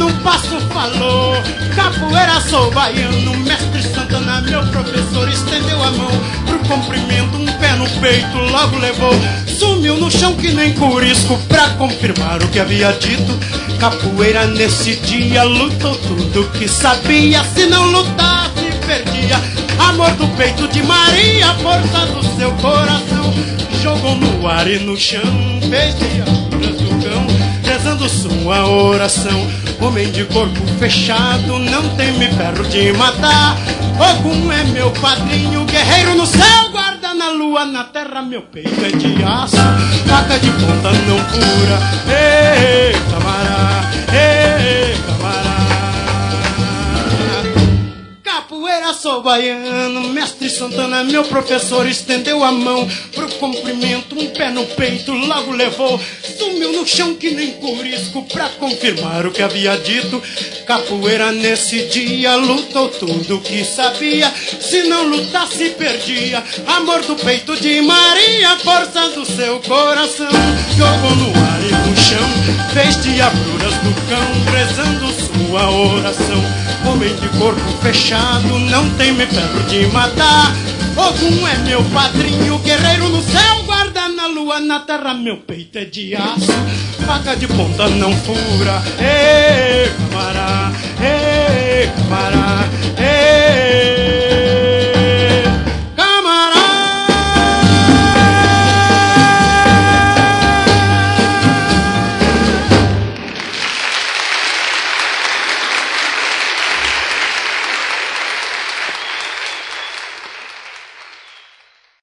no passo falou. Capoeira sou baiano, mestre Santana, meu professor, estendeu a mão pro cumprimento, um pé no peito logo levou. Sumiu no chão que nem curisco pra confirmar o que havia dito. Capoeira nesse dia lutou tudo que sabia, se não lutasse perdia. Amor do peito de Maria, força do seu coração. Jogou no ar e no chão, fez diabras do cão, rezando sua oração. Homem de corpo fechado, não teme ferro de matar. Ogum é meu padrinho, guerreiro no céu, guarda na lua, na terra meu peito é de aço. Faca de ponta não fura, ei, camará, ei, camará. Capoeira sou baiano, mestre Santana, meu professor, estendeu a mão pro cumprimento, um pé no peito logo levou. Sumiu no chão que nem curisco pra confirmar o que havia dito. Capoeira nesse dia lutou tudo que sabia, se não lutasse perdia. Amor do peito de Maria, força do seu coração. Jogou no ar e no chão, fez diabruras do cão, rezando sua oração. Homem de corpo fechado, não teme ferro de matar. Ogum é meu padrinho, guerreiro no céu, guarda na lua, na terra meu peito é de aço. Faca de ponta não fura, ei, camará, ei.